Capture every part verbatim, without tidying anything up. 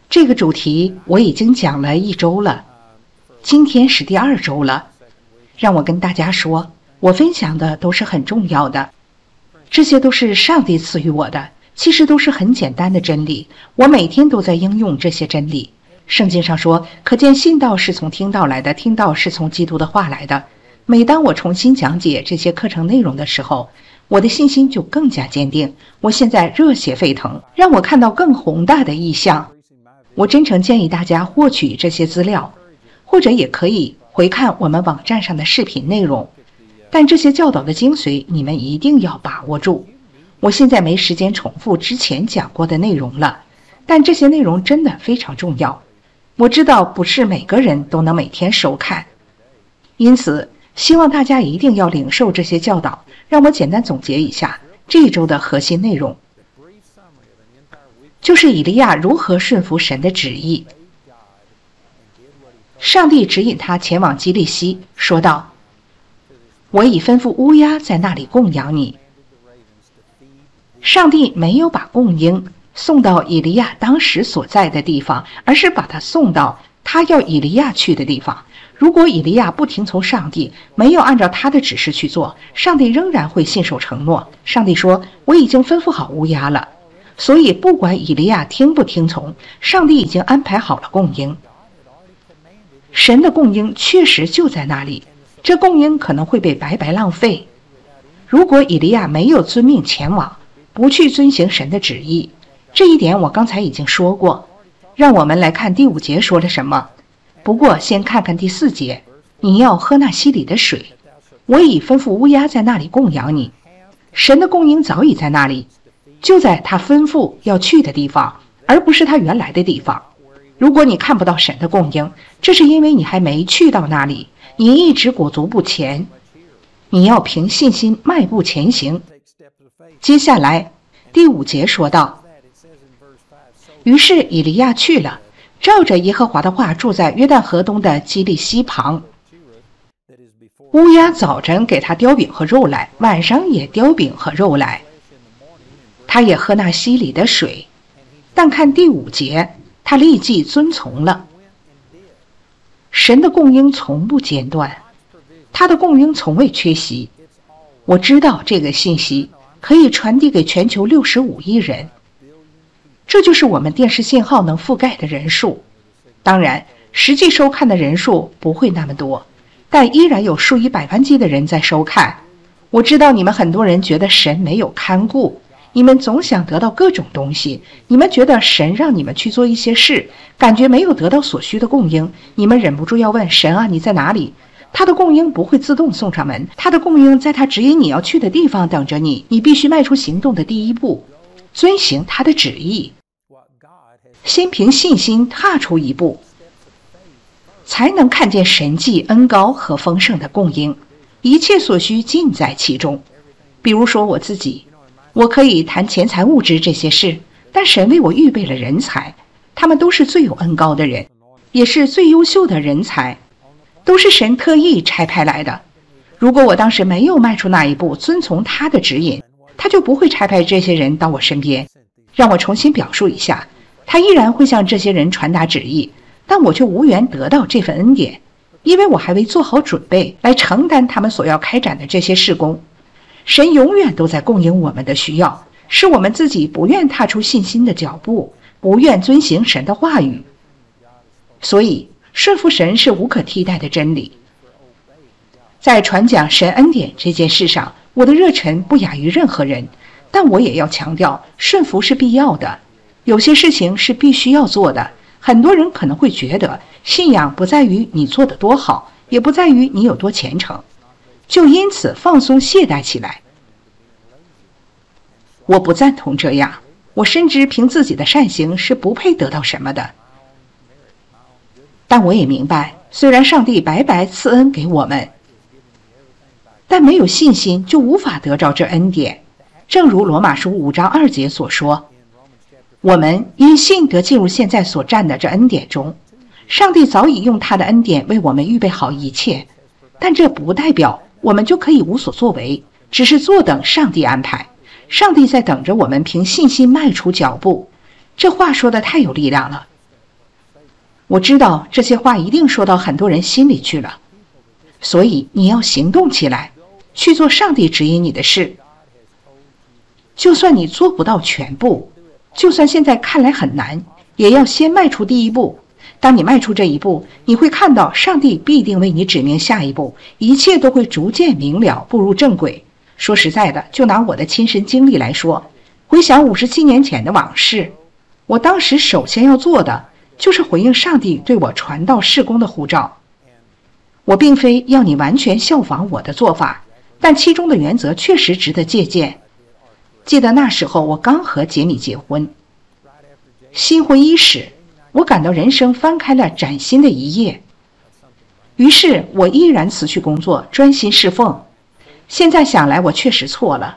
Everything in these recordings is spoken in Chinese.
这个主题我已经讲了一周了，今天是第二周了。让我跟大家说，我分享的都是很重要的，这些都是上帝赐予我的，其实都是很简单的真理，我每天都在应用这些真理。圣经上说，可见信道是从听道来的，听道是从基督的话来的。每当我重新讲解这些课程内容的时候，我的信心就更加坚定。我现在热血沸腾，让我看到更宏大的意象。我真诚建议大家获取这些资料，或者也可以回看我们网站上的视频内容。但这些教导的精髓，你们一定要把握住。我现在没时间重复之前讲过的内容了，但这些内容真的非常重要。我知道不是每个人都能每天收看，因此希望大家一定要领受这些教导。让我简单总结一下这一周的核心内容，就是以利亚如何顺服神的旨意。上帝指引他前往基利西，说道：我已吩咐乌鸦在那里供养你。上帝没有把供应送到以利亚当时所在的地方，而是把他送到他要以利亚去的地方。如果以利亚不听从上帝，没有按照他的指示去做，上帝仍然会信守承诺。上帝说，我已经吩咐好乌鸦了。所以不管以利亚听不听从，上帝已经安排好了供应。神的供应确实就在那里，这供应可能会被白白浪费。如果以利亚没有遵命前往，不去遵行神的旨意，这一点我刚才已经说过。让我们来看第五节说了什么。不过先看看第四节，你要喝那溪里的水，我已吩咐乌鸦在那里供养你。神的供应早已在那里，就在他吩咐要去的地方，而不是他原来的地方。如果你看不到神的供应，这是因为你还没去到那里，你一直裹足不前。你要凭信心迈步前行。接下来第五节说道，于是以利亚去了，照着耶和华的话住在约旦河东的基利西旁。乌鸦早晨给他叼饼和肉来，晚上也叼饼和肉来，他也喝那溪里的水。但看第五节，他立即遵从了。神的供应从不间断，他的供应从未缺席。我知道这个信息可以传递给全球六十五亿人，这就是我们电视信号能覆盖的人数。当然，实际收看的人数不会那么多，但依然有数以百万计的人在收看。我知道你们很多人觉得神没有看顾，你们总想得到各种东西，你们觉得神让你们去做一些事，感觉没有得到所需的供应，你们忍不住要问神啊，你在哪里？他的供应不会自动送上门，他的供应在他指引你要去的地方等着你，你必须迈出行动的第一步，遵行他的旨意。先凭信心踏出一步，才能看见神迹恩膏和丰盛的供应，一切所需尽在其中。比如说我自己，我可以谈钱财物质这些事，但神为我预备了人才，他们都是最有恩膏的人，也是最优秀的人才，都是神特意差派来的。如果我当时没有迈出那一步，遵从他的指引，他就不会差派这些人到我身边。让我重新表述一下，他依然会向这些人传达旨意，但我却无缘得到这份恩典，因为我还未做好准备来承担他们所要开展的这些事工。神永远都在供应我们的需要，是我们自己不愿踏出信心的脚步，不愿遵行神的话语。所以顺服神是无可替代的真理。在传讲神恩典这件事上，我的热忱不亚于任何人，但我也要强调，顺服是必要的，有些事情是必须要做的。很多人可能会觉得，信仰不在于你做得多好，也不在于你有多虔诚，就因此放松懈怠起来。我不赞同这样，我深知凭自己的善行是不配得到什么的。但我也明白，虽然上帝白白赐恩给我们，但没有信心就无法得着这恩典。正如罗马书五章二节所说，我们因信得进入现在所占的这恩典中。上帝早已用他的恩典为我们预备好一切，但这不代表我们就可以无所作为，只是坐等上帝安排。上帝在等着我们凭信心迈出脚步。这话说得太有力量了。 我知道这些话一定说到很多人心里去了，所以你要行动起来，去做上帝指引你的事。就算你做不到全部，就算现在看来很难，也要先迈出第一步。当你迈出这一步，你会看到上帝必定为你指明下一步，一切都会逐渐明了，步入正轨。说实在的，就拿我的亲身经历来说，回想五十七年前的往事，我当时首先要做的就是回应上帝对我传道事工的呼召。我并非要你完全效仿我的做法，但其中的原则确实值得借鉴。记得那时候我刚和杰米结婚，新婚伊始，我感到人生翻开了崭新的一页。于是我依然辞去工作，专心侍奉。现在想来，我确实错了。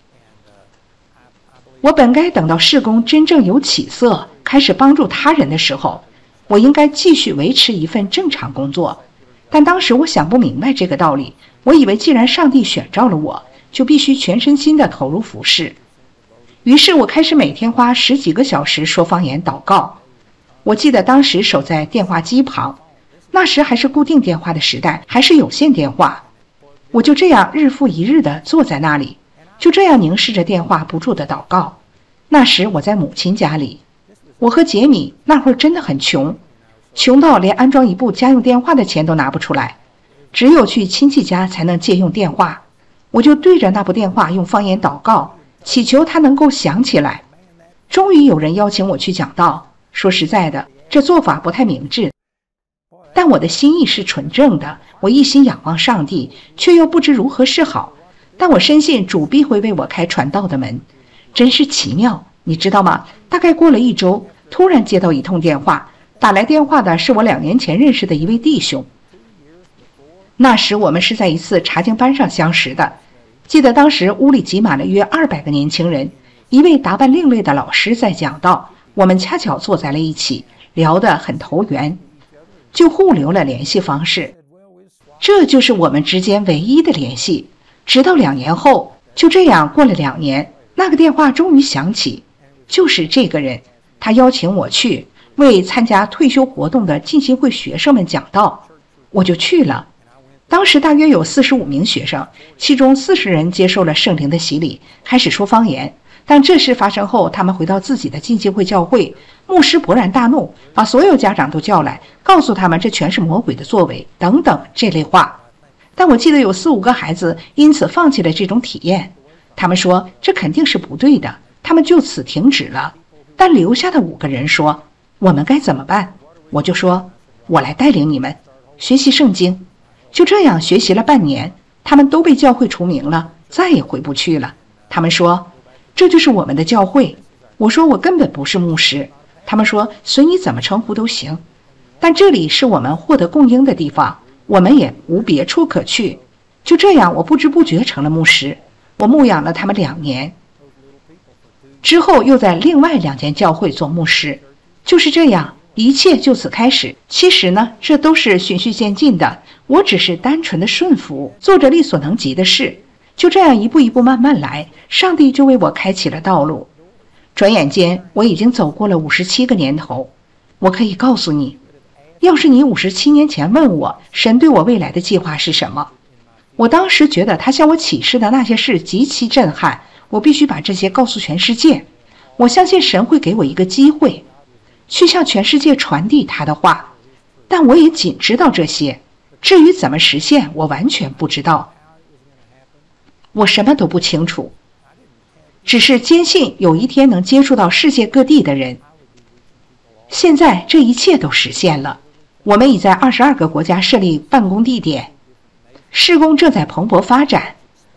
我本该等到事工真正有起色，开始帮助他人的时候，我应该继续维持一份正常工作。但当时我想不明白这个道理，我以为既然上帝选召了我，就必须全身心地投入服事。于是我开始每天花十几个小时说方言祷告。我记得当时守在电话机旁，那时还是固定电话的时代，还是有线电话。我就这样日复一日地坐在那里，就这样凝视着电话不住地祷告。那时我在母亲家里，我和杰米那会儿真的很穷，穷到连安装一部家用电话的钱都拿不出来，只有去亲戚家才能借用电话。我就对着那部电话用方言祷告，祈求它能够响起来。终于有人邀请我去讲道。说实在的，这做法不太明智，但我的心意是纯正的，我一心仰望上帝，却又不知如何是好。但我深信主必会为我开传道的门。真是奇妙，你知道吗？大概过了一周，突然接到一通电话，打来电话的是我两年前认识的一位弟兄。那时我们是在一次查经班上相识的，记得当时屋里挤满了约二百个年轻人，一位打扮另类的老师在讲道，我们恰巧坐在了一起，聊得很投缘，就互留了联系方式。这就是我们之间唯一的联系。直到两年后，就这样过了两年，那个电话终于响起，就是这个人，他邀请我去为参加退休活动的浸信会学生们讲道，我就去了。当时大约有四十五名学生，其中四十人接受了圣灵的洗礼，开始说方言。但这事发生后，他们回到自己的浸信会教会，牧师勃然大怒，把所有家长都叫来，告诉他们这全是魔鬼的作为等等这类话。但我记得有四五个孩子因此放弃了这种体验，他们说这肯定是不对的，他们就此停止了。但留下的五个人说，我们该怎么办？我就说，我来带领你们学习圣经。就这样学习了半年，他们都被教会除名了，再也回不去了。他们说，这就是我们的教会。我说我根本不是牧师。他们说随你怎么称呼都行，但这里是我们获得供应的地方，我们也无别处可去。就这样，我不知不觉成了牧师。我牧养了他们两年，之后又在另外两间教会做牧师。就是这样，一切就此开始。其实呢，这都是循序渐进的，我只是单纯的顺服，做着力所能及的事。就这样一步一步慢慢来，上帝就为我开启了道路。转眼间，我已经走过了五十七个年头。我可以告诉你，要是你五十七年前问我，神对我未来的计划是什么，我当时觉得他向我启示的那些事极其震撼，我必须把这些告诉全世界。我相信神会给我一个机会，去向全世界传递他的话，但我也仅知道这些，至于怎么实现，我完全不知道。我什么都不清楚，只是坚信有一天能接触到世界各地的人。现在这一切都实现了，我们已在二十二个国家设立办公地点，事工正在蓬勃发展。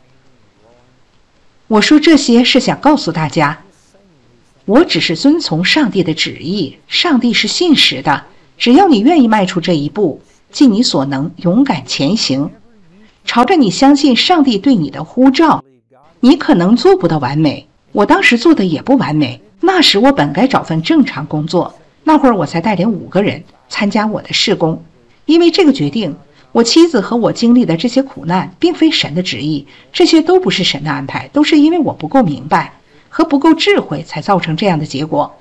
我说这些是想告诉大家，我只是遵从上帝的旨意，上帝是信实的，只要你愿意迈出这一步，尽你所能勇敢前行，朝着你相信上帝对你的呼召。你可能做不到完美，我当时做的也不完美，那时我本该找份正常工作，那会儿我才带领五个人参加我的事工。因为这个决定，我妻子和我经历的这些苦难并非神的旨意，这些都不是神的安排，都是因为我不够明白和不够智慧才造成这样的结果。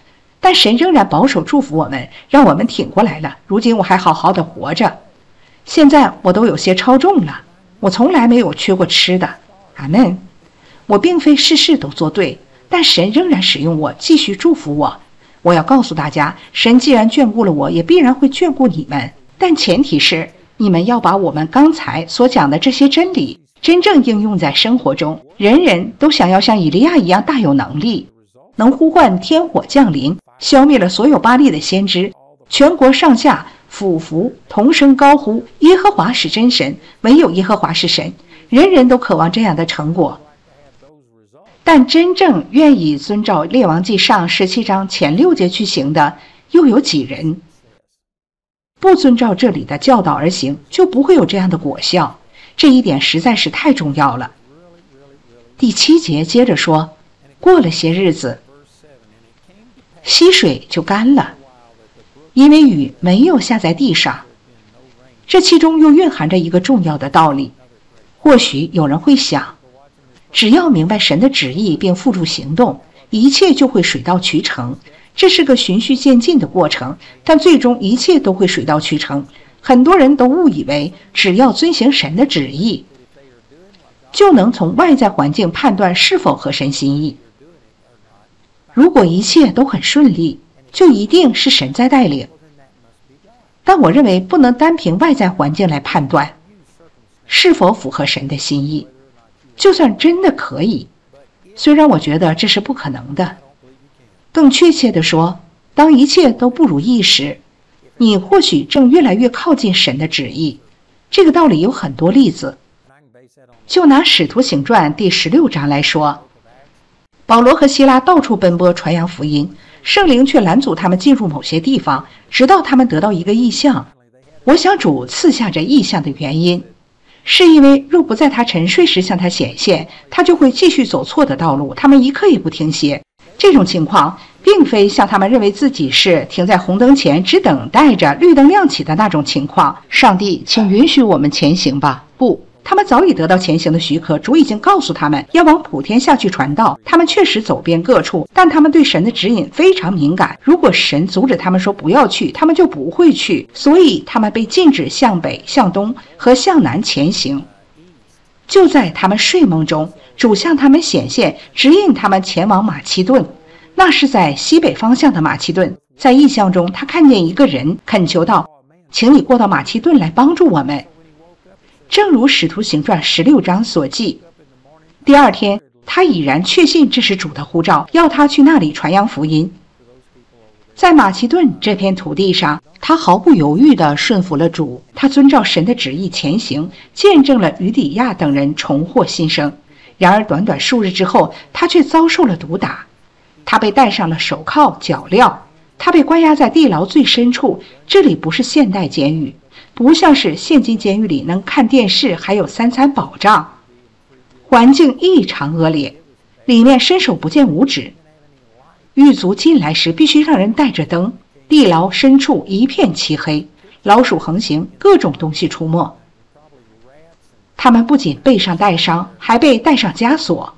但神仍然保守祝福我们，让我们挺过来了。如今我还好好的活着，现在我都有些超重了，我从来没有缺过吃的。阿们。我并非事事都做对，但神仍然使用我，继续祝福我。我要告诉大家，神既然眷顾了我，也必然会眷顾你们，但前提是你们要把我们刚才所讲的这些真理真正应用在生活中。人人都想要像以利亚一样大有能力，能呼唤天火降临，消灭了所有巴力的先知，全国上下俯伏同声高呼，耶和华是真神，唯有耶和华是神。人人都渴望这样的成果，但真正愿意遵照列王纪上十七章前六节去行的又有几人？不遵照这里的教导而行，就不会有这样的果效。这一点实在是太重要了。第七节接着说，过了些日子，溪水就干了，因为雨没有下在地上。这其中又蕴含着一个重要的道理。或许有人会想，只要明白神的旨意并付诸行动，一切就会水到渠成。这是个循序渐进的过程，但最终一切都会水到渠成。很多人都误以为只要遵行神的旨意，就能从外在环境判断是否合神心意。如果一切都很顺利，就一定是神在带领。但我认为不能单凭外在环境来判断是否符合神的心意。就算真的可以，虽然我觉得这是不可能的，更确切地说，当一切都不如意时，你或许正越来越靠近神的旨意。这个道理有很多例子。就拿使徒行传第十六章来说，保罗和希拉到处奔波传扬福音，圣灵却拦阻他们进入某些地方，直到他们得到一个异象。我想主赐下这异象的原因，是因为若不在他沉睡时向他显现，他就会继续走错的道路，他们一刻也不停歇。这种情况并非像他们认为自己是停在红灯前只等待着绿灯亮起的那种情况。上帝，请允许我们前行吧。不，他们早已得到前行的许可，主已经告诉他们要往普天下去传道。他们确实走遍各处，但他们对神的指引非常敏感。如果神阻止他们说不要去，他们就不会去，所以他们被禁止向北、向东和向南前行。就在他们睡梦中，主向他们显现，指引他们前往马其顿。那是在西北方向的马其顿。在异象中，他看见一个人恳求道，请你过到马其顿来帮助我们。正如使徒行传十六章所记，第二天他已然确信这是主的呼召，要他去那里传扬福音。在马其顿这片土地上，他毫不犹豫地顺服了主，他遵照神的旨意前行，见证了余底亚等人重获新生。然而短短数日之后，他却遭受了毒打，他被戴上了手铐脚镣，他被关押在地牢最深处。这里不是现代监狱，不像是现今监狱里能看电视还有三餐保障，环境异常恶劣，里面伸手不见五指。狱卒进来时必须让人带着灯，地牢深处一片漆黑，老鼠横行，各种东西出没。他们不仅背上带伤，还被带上枷锁。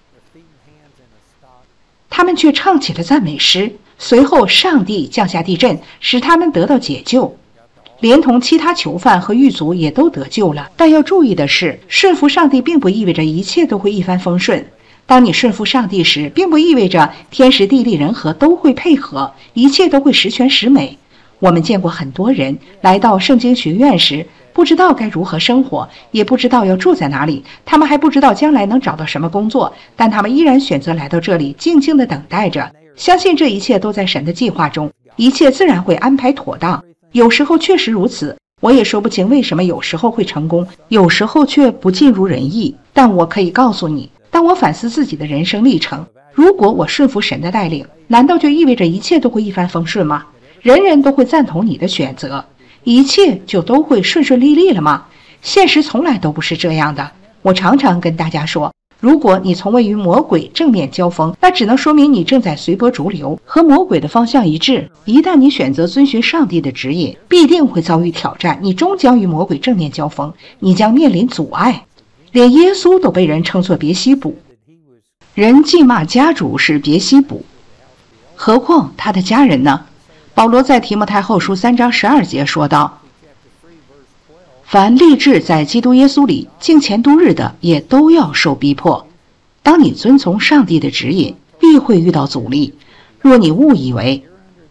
他们却唱起了赞美诗，随后上帝降下地震，使他们得到解救，连同其他囚犯和狱卒也都得救了。但要注意的是，顺服上帝并不意味着一切都会一帆风顺。当你顺服上帝时，并不意味着天时地利人和都会配合，一切都会十全十美。我们见过很多人来到圣经学院时，不知道该如何生活，也不知道要住在哪里，他们还不知道将来能找到什么工作，但他们依然选择来到这里，静静地等待着，相信这一切都在神的计划中，一切自然会安排妥当。有时候确实如此，我也说不清为什么有时候会成功，有时候却不尽如人意。但我可以告诉你，当我反思自己的人生历程，如果我顺服神的带领，难道就意味着一切都会一帆风顺吗？人人都会赞同你的选择，一切就都会顺顺利利了吗？现实从来都不是这样的。我常常跟大家说，如果你从未与魔鬼正面交锋，那只能说明你正在随波逐流，和魔鬼的方向一致。一旦你选择遵循上帝的指引，必定会遭遇挑战，你终将与魔鬼正面交锋，你将面临阻碍。连耶稣都被人称作别西卜，人既骂家主是别西卜， 何况他的家人呢？保罗在提摩太后书三章十二节说道，凡立志在基督耶稣里敬虔度日的，也都要受逼迫。当你遵从上帝的指引，必会遇到阻力。若你误以为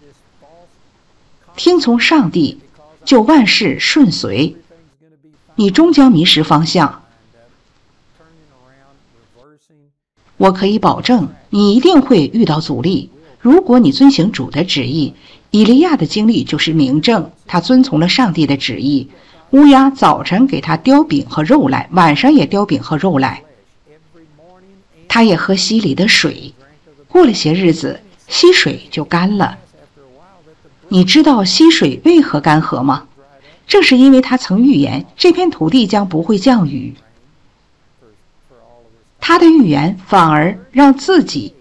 听从上帝就万事顺遂，你终将迷失方向。我可以保证，你一定会遇到阻力。如果你遵行主的旨意，以利亚的经历就是明证，他遵从了上帝的旨意。乌鸦早晨给他叼饼和肉来，晚上也叼饼和肉来。他也喝溪里的水，过了些日子，溪水就干了。你知道溪水为何干涸吗？正是因为他曾预言这片土地将不会降雨。他的预言反而让自己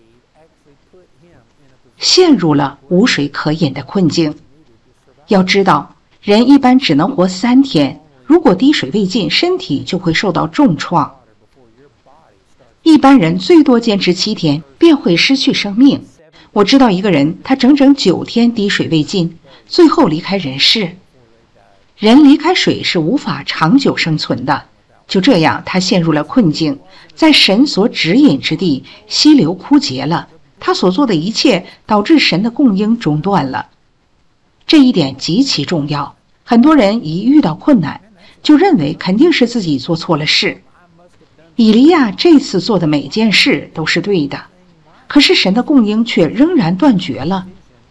陷入了无水可饮的困境。要知道，人一般只能活三天，如果滴水未进，身体就会受到重创。一般人最多坚持七天，便会失去生命。我知道一个人，他整整九天滴水未进，最后离开人世。人离开水是无法长久生存的。就这样，他陷入了困境，在神所指引之地，溪流枯竭了。他所做的一切导致神的供应中断了。这一点极其重要。很多人一遇到困难，就认为肯定是自己做错了事。以利亚这次做的每件事都是对的，可是神的供应却仍然断绝了。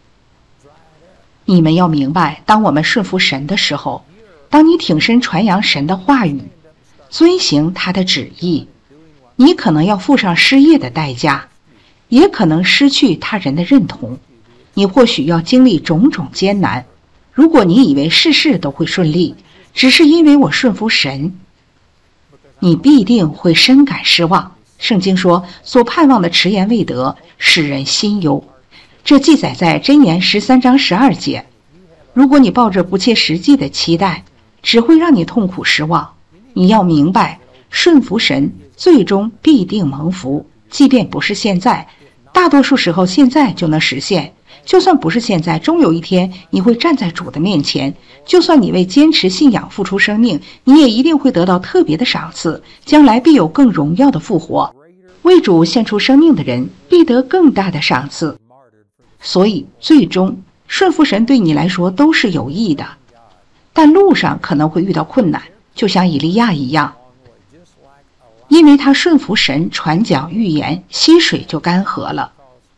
你们要明白，当我们顺服神的时候，当你挺身传扬神的话语，遵行他的旨意，你可能要付上失业的代价，也可能失去他人的认同，你或许要经历种种艰难。如果你以为事事都会顺利，只是因为我顺服神，你必定会深感失望。圣经说，所盼望的迟延未得，使人心忧。这记载在箴言十三章十二节。如果你抱着不切实际的期待，只会让你痛苦失望。你要明白，顺服神最终必定蒙福，即便不是现在，大多数时候现在就能实现。就算不是现在，终有一天你会站在主的面前。就算你为坚持信仰付出生命，你也一定会得到特别的赏赐，将来必有更荣耀的复活。为主献出生命的人必得更大的赏赐。所以最终顺服神对你来说都是有益的，但路上可能会遇到困难，就像以利亚一样，因为他顺服神传讲预言，溪水就干涸了。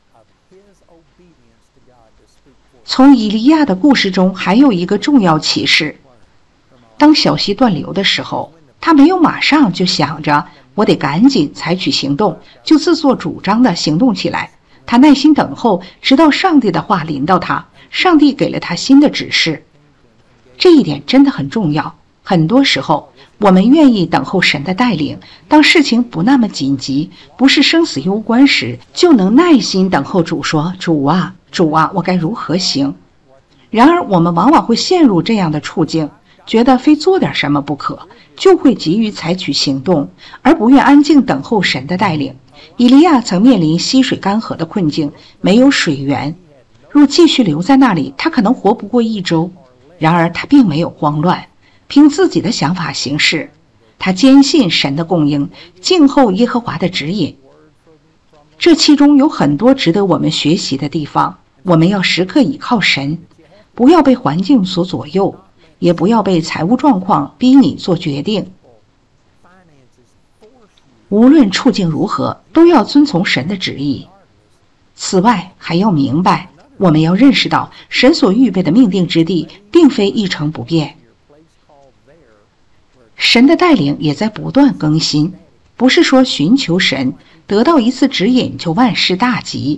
从以利亚的故事中还有一个重要启示，当小溪断流的时候，他没有马上就想着我得赶紧采取行动，就自作主张的行动起来。他耐心等候，直到上帝的话临到他，上帝给了他新的指示。这一点真的很重要。很多时候我们愿意等候神的带领，当事情不那么紧急，不是生死攸关时，就能耐心等候主说，主啊主啊，我该如何行？然而我们往往会陷入这样的处境，觉得非做点什么不可，就会急于采取行动，而不愿安静等候神的带领。以利亚曾面临溪水干涸的困境，没有水源，若继续留在那里，他可能活不过一周。然而他并没有慌乱，凭自己的想法行事，他坚信神的供应，静候耶和华的指引。这其中有很多值得我们学习的地方。我们要时刻倚靠神，不要被环境所左右，也不要被财务状况逼你做决定。无论处境如何，都要遵从神的旨意。此外，还要明白，我们要认识到神所预备的命定之地并非一成不变，神的带领也在不断更新。不是说寻求神得到一次指引就万事大吉，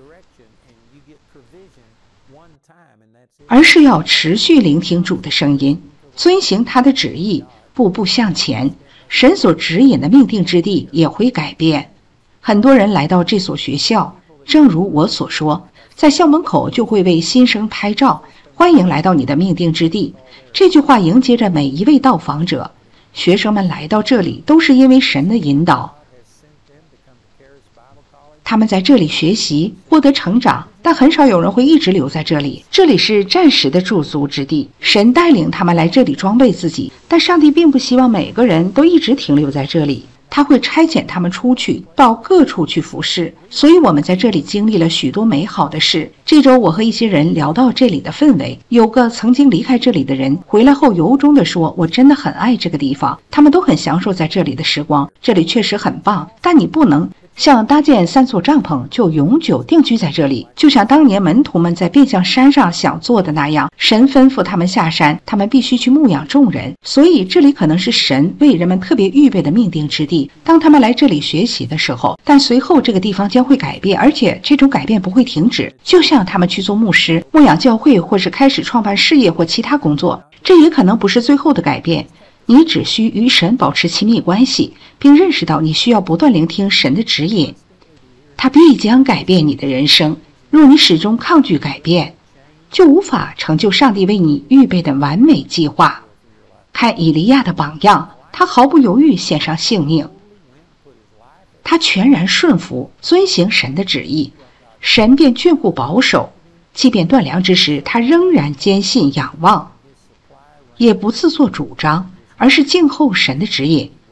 而是要持续聆听主的声音，遵行他的旨意，步步向前。神所指引的命定之地也会改变。很多人来到这所学校，正如我所说，在校门口就会为新生拍照，欢迎来到你的命定之地。这句话迎接着每一位到访者。学生们来到这里都是因为神的引导。 他们在这里学习，获得成长，但很少有人会一直留在这里。这里是暂时的驻足之地，神带领他们来这里装备自己，但上帝并不希望每个人都一直停留在这里。他会差遣他们出去，到各处去服侍。所以我们在这里经历了许多美好的事。这周我和一些人聊到这里的氛围，有个曾经离开这里的人回来后由衷地说，我真的很爱这个地方，他们都很享受在这里的时光，这里确实很棒，但你不能像搭建三座帐篷就永久定居在这里。就像当年门徒们在变相山上想做的那样，神吩咐他们下山，他们必须去牧养众人，所以这里可能是神为人们特别预备的命定之地。当他们来这里学习的时候，但随后这个地方将会改变，而且这种改变不会停止。就像他们去做牧师、牧养教会，或是开始创办事业或其他工作，这也可能不是最后的改变。你只需与神保持亲密关系，并认识到你需要不断聆听神的指引，他必将改变你的人生。若你始终抗拒改变，就无法成就上帝为你预备的完美计划。看以利亚的榜样，他毫不犹豫献上性命，他全然顺服，遵行神的旨意，神便眷顾保守。即便断粮之时，他仍然坚信仰望，也不自作主张，而是静候神的指引。